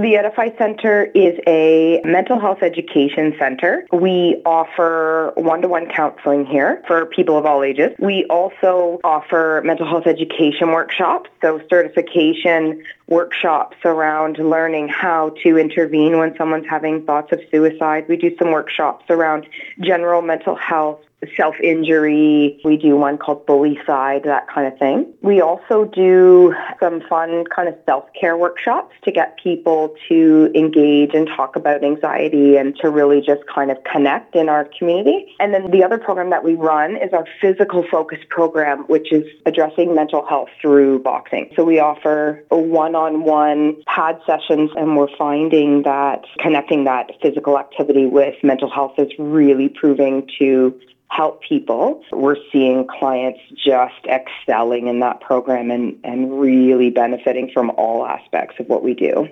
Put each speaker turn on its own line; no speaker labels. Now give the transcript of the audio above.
The Edify Center is a mental health education center. We offer one-to-one counseling here for people of all ages. We also offer mental health education workshops, so certification workshops around learning how to intervene when someone's having thoughts of suicide. We do some workshops around general mental health, self-injury. We do one called Bully Side, that kind of thing. We also do some fun kind of self-care workshops to get people to engage and talk about anxiety and to really just kind of connect in our community. And then the other program that we run is our physical focus program, which is addressing mental health through boxing. So we offer one-on-one pad sessions, and we're finding that connecting that physical activity with mental health is really proving to help people. We're seeing clients just excelling in that program and really benefiting from all aspects of what we do.